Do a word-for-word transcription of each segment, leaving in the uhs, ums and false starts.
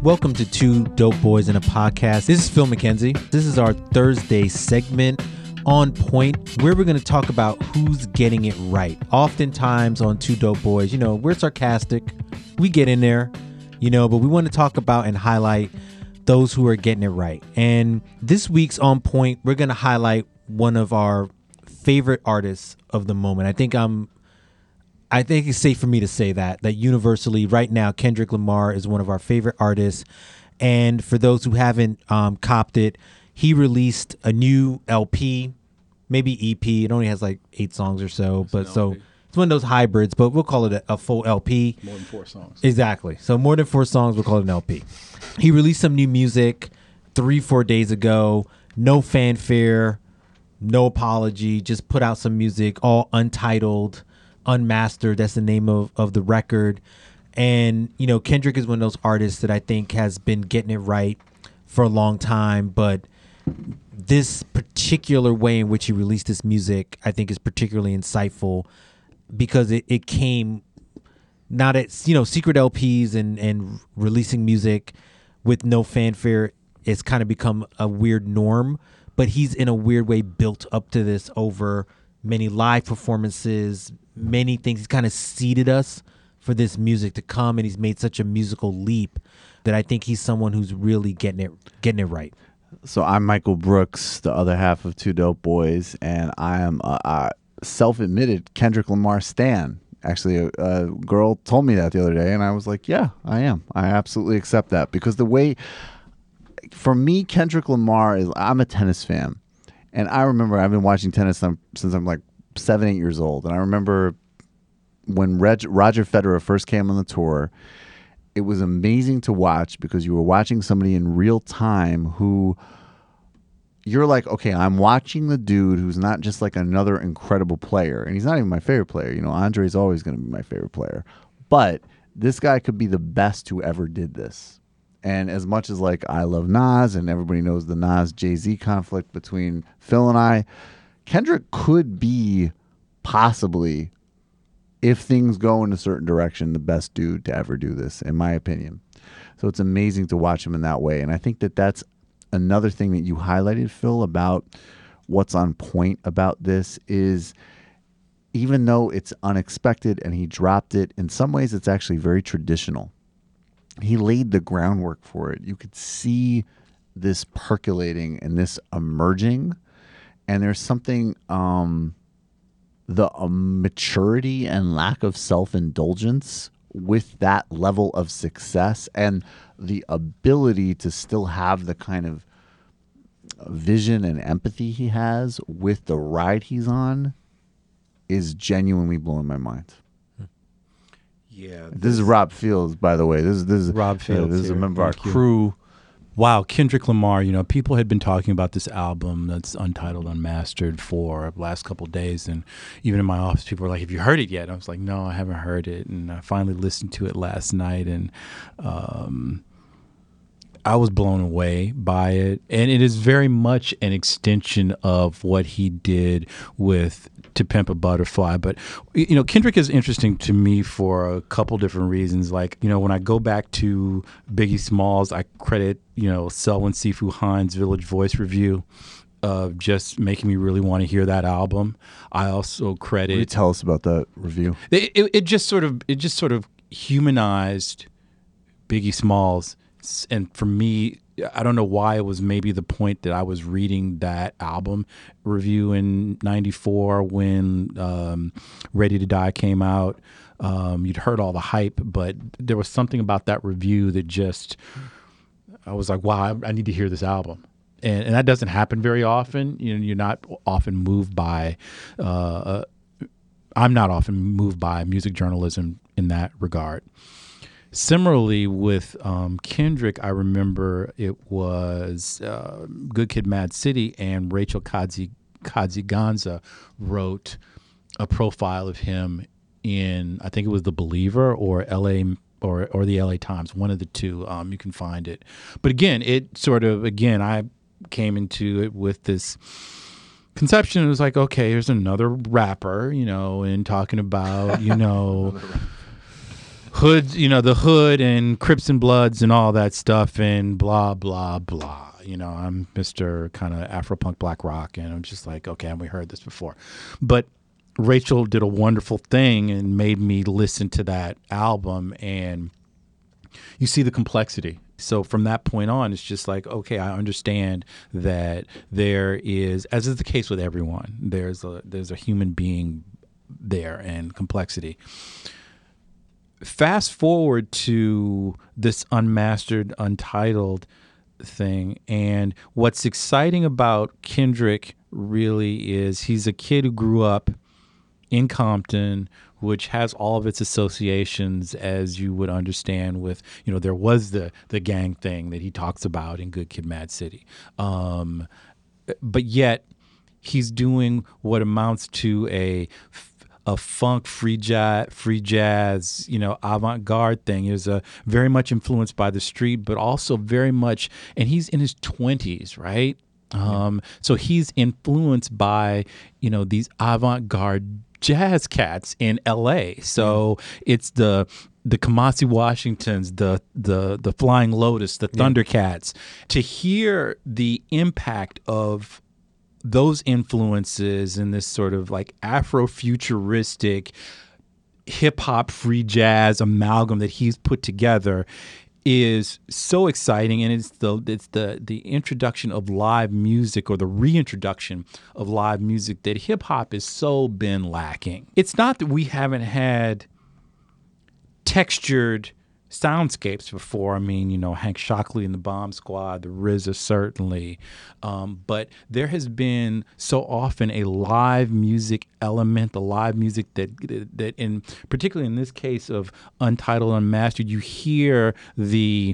Welcome to Two Dope Boys in a Podcast. This is Phil McKenzie. This is our Thursday segment, On Point, where we're going to talk about who's getting it right. Oftentimes on Two Dope Boys, you know, we're sarcastic. We get in there, you know, but we want to talk about and highlight those who are getting it right. And this week's On Point, we're going to highlight one of our favorite artists of the moment. I think I'm I think it's safe for me to say that, that universally right now, Kendrick Lamar is one of our favorite artists. And for those who haven't um, copped it, he released a new L P, maybe E P. It only has like eight songs or so, it's but so it's one of those hybrids, but we'll call it a, a full L P. More than four songs. Exactly. So more than four songs, we'll call it an L P. He released some new music three, four days ago. No fanfare, no apology, just put out some music, all untitled, unmastered. That's the name of, of the record. And, you know, Kendrick is one of those artists that I think has been getting it right for a long time. But this particular way in which he released this music, I think is particularly insightful because it, it came not at, you know, secret L Ps and, and releasing music with no fanfare. It's kind of become a weird norm, but he's in a weird way built up to this over many live performances, many things. He's kind of seeded us for this music to come, and he's made such a musical leap that I think he's someone who's really getting it getting it right. So I'm Michael Brooks, the other half of Two Dope Boys, and I am a, a self-admitted Kendrick Lamar stan. Actually, a, a girl told me that the other day, and I was like, yeah, I am. I absolutely accept that because the way, for me, Kendrick Lamar is, I'm a tennis fan. And I remember I've been watching tennis since I'm like seven, eight years old. And I remember when Reg, Roger Federer first came on the tour, it was amazing to watch because you were watching somebody in real time who you're like, okay, I'm watching the dude who's not just like another incredible player. And he's not even my favorite player. You know, Andre's always going to be my favorite player. But this guy could be the best who ever did this. And as much as like I love Nas and everybody knows the Nas Jay-Z conflict between Phil and I, Kendrick could be possibly, if things go in a certain direction, the best dude to ever do this, in my opinion. So it's amazing to watch him in that way. And I think that that's another thing that you highlighted, Phil, about what's on point about this is even though it's unexpected and he dropped it, in some ways it's actually very traditional. He laid the groundwork for it. You could see this percolating and this emerging. And there's something, um, the um, maturity and lack of self-indulgence with that level of success and the ability to still have the kind of vision and empathy he has with the ride he's on is genuinely blowing my mind. Yeah, this, this is Rob Fields, by the way. This is this is Rob Fields. Uh, this is a member of our Thank crew. You. Wow, Kendrick Lamar. You know, people had been talking about this album that's untitled, unmastered for the last couple of days, and even in my office, people were like, "Have you heard it yet?" I was like, "No, I haven't heard it." And I finally listened to it last night, and um, I was blown away by it. And it is very much an extension of what he did with To Pimp a Butterfly. But, you know, Kendrick is interesting to me for a couple different reasons. Like, you know, when I go back to Biggie Smalls, I credit, you know, Selwyn Sifu Hines' Village Voice review of just making me really want to hear that album. I also credit... Will you tell us about that review? It, it, it just sort of, it just sort of humanized Biggie Smalls. And for me, I don't know why it was maybe the point that I was reading that album review in ninety-four when um, Ready to Die came out. Um, you'd heard all the hype, but there was something about that review that just, I was like, wow, I, I need to hear this album. And, and that doesn't happen very often. You know, you're not often moved by, uh, I'm not often moved by music journalism in that regard. Similarly with um, Kendrick, I remember it was uh, Good Kid, Mad City, and Rachel Kazi Kadziganza wrote a profile of him in, I think it was The Believer or L A or or the L A Times, one of the two. Um, you can find it. But again, it sort of, again, I came into it with this conception. It was like, okay, here's another rapper, you know, and talking about, you know, hood, you know, the hood and Crips and Bloods and all that stuff and blah, blah, blah. You know, I'm Mister kind of Afro-punk black rock, and I'm just like, okay, we heard this before. But Rachel did a wonderful thing and made me listen to that album, and you see the complexity. So from that point on, it's just like, okay, I understand that there is, as is the case with everyone, there's a there's a human being there and complexity. Fast forward to this unmastered, untitled thing, and what's exciting about Kendrick really is he's a kid who grew up in Compton, which has all of its associations, as you would understand with, you know, there was the the gang thing that he talks about in Good Kid, Mad City. Um, but yet he's doing what amounts to a a funk free jazz, free jazz, you know, avant-garde thing. He was a very much influenced by the street, but also very much, and he's in his twenties, right? Um, so he's influenced by, you know, these avant-garde jazz cats in L A. So it's the the Kamasi Washingtons, the the the Flying Lotus, the Thundercats. To hear the impact of those influences in this sort of like Afro-futuristic hip-hop free jazz amalgam that he's put together is so exciting, and it's the it's the the introduction of live music, or the reintroduction of live music, that hip hop has so been lacking. It's not that we haven't had textured soundscapes before. I mean, you know, Hank Shockley and the Bomb Squad, the R Z A certainly, um, but there has been so often a live music element, the live music that that in particularly in this case of Untitled Unmastered, you hear the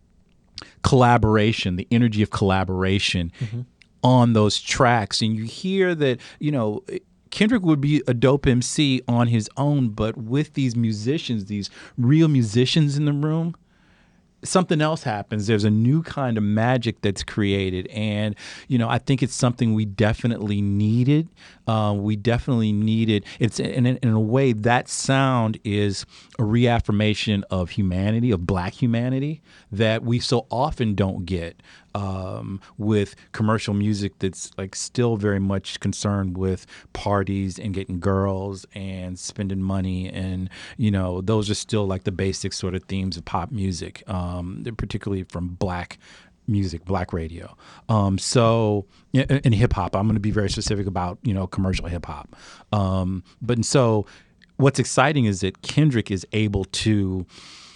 collaboration, the energy of collaboration mm-hmm. on those tracks, and you hear that, you know, Kendrick would be a dope M C on his own, but with these musicians, these real musicians in the room, something else happens. There's a new kind of magic that's created, and you know, I think it's something we definitely needed. Uh, we definitely needed. It's in, in a way, that sound is a reaffirmation of humanity, of Black humanity, that we so often don't get um, with commercial music that's like still very much concerned with parties and getting girls and spending money, and you know, those are still like the basic sort of themes of pop music, um, particularly from Black music, Black radio. Um, so in hip hop, I'm going to be very specific about, you know, commercial hip hop. Um, but so what's exciting is that Kendrick is able to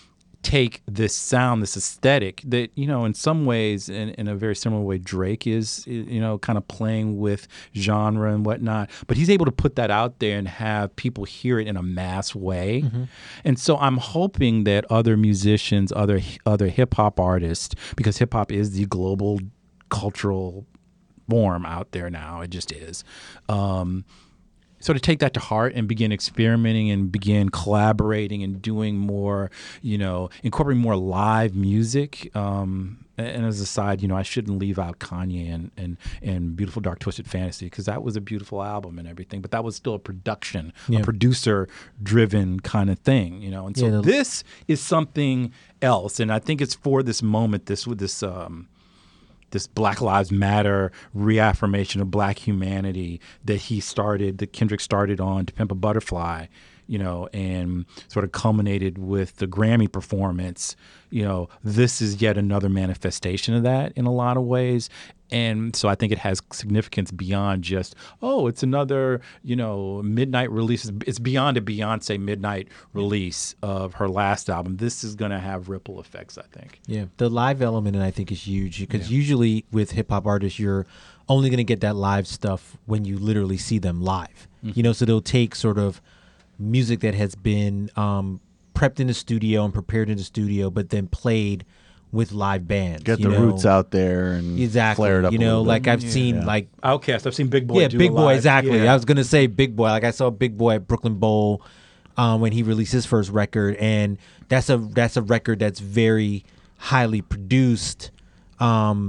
take this sound, this aesthetic that, you know, in some ways, in, in a very similar way, Drake is, you know, kind of playing with genre and whatnot, but he's able to put that out there and have people hear it in a mass way. Mm-hmm. And so I'm hoping that other musicians, other other hip hop artists, because hip hop is the global cultural form out there now, it just is. Um, sort of take that to heart and begin experimenting and begin collaborating and doing more, you know, incorporating more live music. Um, and as a side, you know, I shouldn't leave out Kanye and and, and Beautiful Dark Twisted Fantasy, because that was a beautiful album and everything, but that was still a production, yeah. a producer-driven kind of thing, you know. And so yeah, this is something else, and I think it's for this moment, this with this. Um, this Black Lives Matter reaffirmation of Black humanity that he started, that Kendrick started on To Pimp a Butterfly, you know, and sort of culminated with the Grammy performance. You know, this is yet another manifestation of that in a lot of ways. And so I think it has significance beyond just, oh, it's another, you know, midnight release. It's beyond a Beyonce midnight release of her last album. This is going to have ripple effects, I think. Yeah, the live element, I think, is huge, because yeah. usually with hip hop artists, you're only going to get that live stuff when you literally see them live. Mm-hmm. You know, so they'll take sort of music that has been um, prepped in the studio and prepared in the studio, but then played with live bands. Get the know. roots out there and exactly. flare it up. You know, a like I've yeah. seen yeah. like Outkast. I've seen Big Boy. Yeah, do Big a Boy. live. Exactly. Yeah. I was gonna say Big Boy. Like I saw Big Boy at Brooklyn Bowl um, when he released his first record, and that's a that's a record that's very highly produced, um,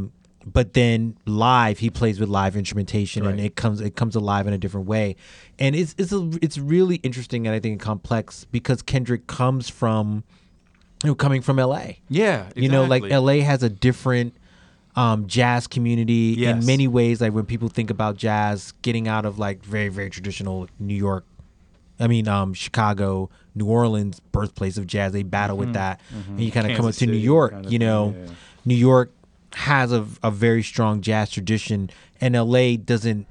but then live he plays with live instrumentation and Right. it comes it comes alive in a different way, and it's it's a, it's really interesting and I think complex because Kendrick comes from, you know, coming from L A. Yeah, exactly. You know, like L A has a different um, jazz community Yes. in many ways. Like when people think about jazz, getting out of like very very traditional New York, I mean um, Chicago, New Orleans, birthplace of jazz, they battle with that, and you kind of come up Kansas to New City York. kind of You thing, know, yeah. New York has a, a very strong jazz tradition, and L A doesn't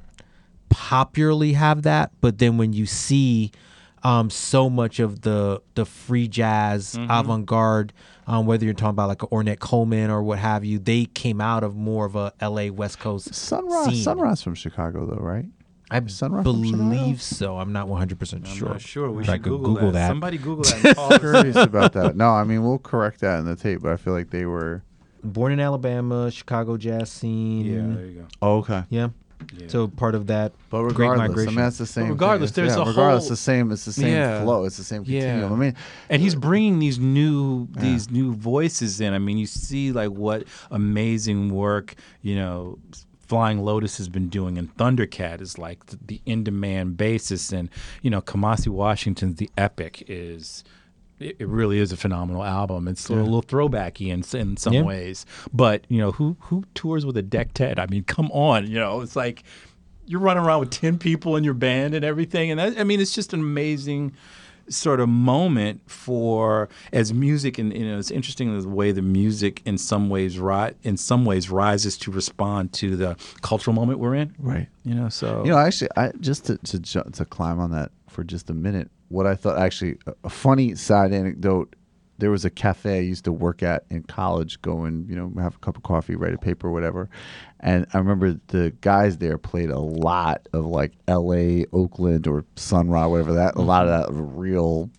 popularly have that. But then when you see um, so much of the the free jazz Mm-hmm. avant-garde, um, whether you're talking about like a Ornette Coleman or what have you, they came out of more of a L A West Coast Sun Ra, scene. Sun Ra's from Chicago, though, right? I Sun Ra from Chicago? believe so. I'm not one hundred percent I'm sure. not sure. We But I should could Google, Google that. that. Somebody Google that. And call us. Curious about that. No, I mean we'll correct that in the tape, but I feel like they were. Born in Alabama, Chicago jazz scene. Yeah, there you go. Oh, okay. Yeah. Yeah. So part of that But great regardless, I migration. mean that's the same. thing. regardless, It's- there's yeah, a regardless whole- the same. It's the same Yeah. flow. It's the same Yeah. continuum. I mean, and he's bringing these new these new voices in. I mean, you see like what amazing work, you know, Flying Lotus has been doing, and Thundercat is like the, the in-demand basis, and you know, Kamasi Washington's The Epic is. It it really is a phenomenal album. It's sort of a little throwbacky in in some Yeah. ways, but you know, who who tours with a deck Ted? I mean, come on, you know, it's like you're running around with ten people in your band and everything, and that, I mean, it's just an amazing sort of moment for as music, and you know, it's interesting the way the music in some ways ri- in some ways rises to respond to the cultural moment we're in. right. You know, so You know, actually, I just to to ju- to climb on that for just a minute. What I thought actually a, a funny side anecdote. There was a cafe I used to work at in college. Go and you know have a cup of coffee, write a paper, whatever. And I remember the guys there played a lot of like L A, Oakland, or Sun Ra, whatever that. A lot of that real,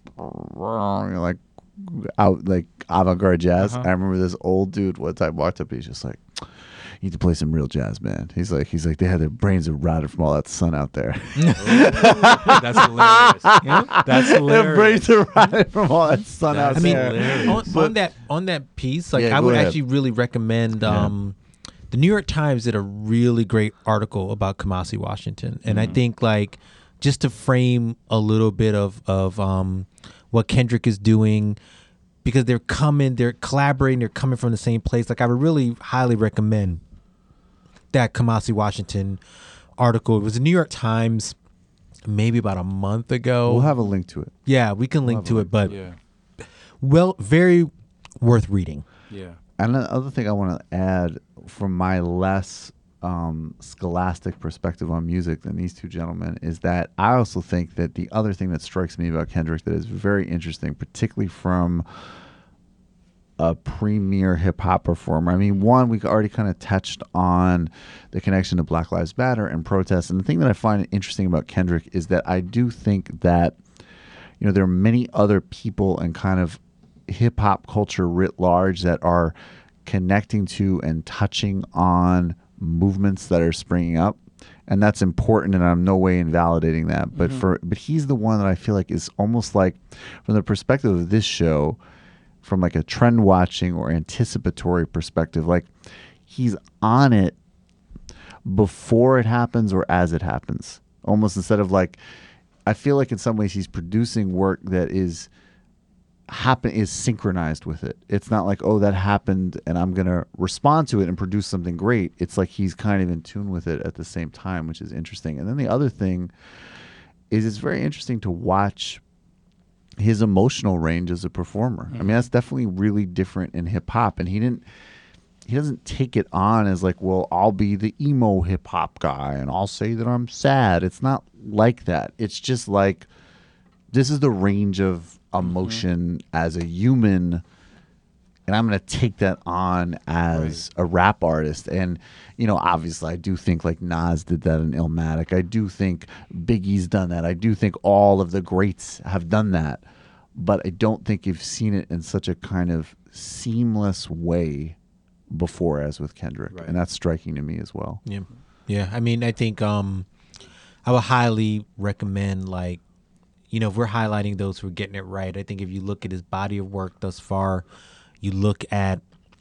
like out like avant-garde jazz. Uh-huh. I remember this old dude one time walked up. He's just like, "You need to play some real jazz, man." He's like, he's like, they had their brains rotted from all that sun out there. that's hilarious. That's Their hilarious. brains are rotted from all that sun That's out I mean, there. hilarious. on, on that on that piece, like Yeah, I go would ahead. actually really recommend. Um, the New York Times did a really great article about Kamasi Washington, and Mm-hmm. I think like just to frame a little bit of of um, what Kendrick is doing, because they're coming, they're collaborating, they're coming from the same place. Like I would really highly recommend that Kamasi Washington article. It was the New York Times, maybe about a month ago. We'll have a link to it. yeah, we can link have a to link it, but Yeah, well, very worth reading. yeah. And the other thing I want to add from my less um, scholastic perspective on music than these two gentlemen is that I also think that the other thing that strikes me about Kendrick that is very interesting, particularly from a premier hip hop performer. I mean, one, we already kind of touched on the connection to Black Lives Matter and protests. And the thing that I find interesting about Kendrick is that I do think that, you know, there are many other people and kind of hip hop culture writ large that are connecting to and touching on movements that are springing up. And that's important, and I'm no way invalidating that. But for but he's the one that I feel like is almost like, from the perspective of this show, from like a trend watching or anticipatory perspective, like he's on it before it happens or as it happens. Almost instead of like, I feel like in some ways he's producing work that is happen is synchronized with it. It's not like, oh, that happened and I'm gonna respond to it and produce something great. It's like he's kind of in tune with it at the same time, which is interesting. And then the other thing is it's very interesting to watch his emotional range as a performer. I mean, that's definitely really different in hip hop. And he didn't he doesn't take it on as like, well, I'll be the emo hip hop guy and I'll say that I'm sad. It's not like that. It's just like, this is the range of emotion mm-hmm. as a human, and I'm going to take that on as right. a rap artist. And, you know, obviously I do think like Nas did that in Illmatic. I do think Biggie's done that. I do think all of the greats have done that. But I don't think you've seen it in such a kind of seamless way before as with Kendrick. Right. And that's striking to me as well. Yeah. Yeah. I mean, I think um, I would highly recommend, like, you know, if we're highlighting those who are getting it right, I think if you look at his body of work thus far, you look at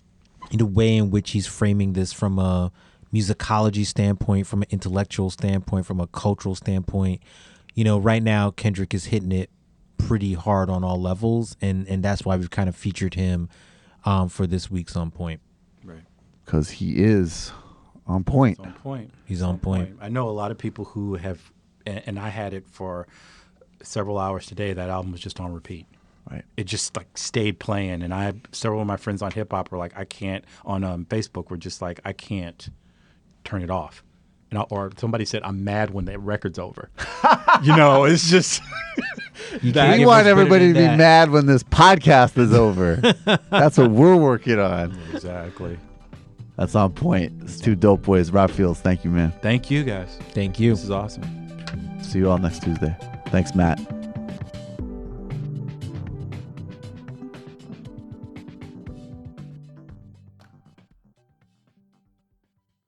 the way in which he's framing this from a musicology standpoint, from an intellectual standpoint, from a cultural standpoint. You know, right now Kendrick is hitting it pretty hard on all levels, and and that's why we've kind of featured him um, for this week's On Point. Right. Because he is on point. He's on point. He's on point. I know a lot of people who have, and, and I had it for several hours today. That album was just on repeat. Right. It just like stayed playing, and I several of my friends on hip hop were like, I can't on um, Facebook were just like, I can't turn it off. And I, or somebody said, I'm mad when the record's over. You know, it's just. You We can't get want much better everybody to than be that. mad when this podcast is over. That's what we're working on. Exactly. That's on point. It's two dope boys. Rob Fields, thank you, man. Thank you guys. Thank you. This is awesome. See you all next Tuesday. Thanks, Matt.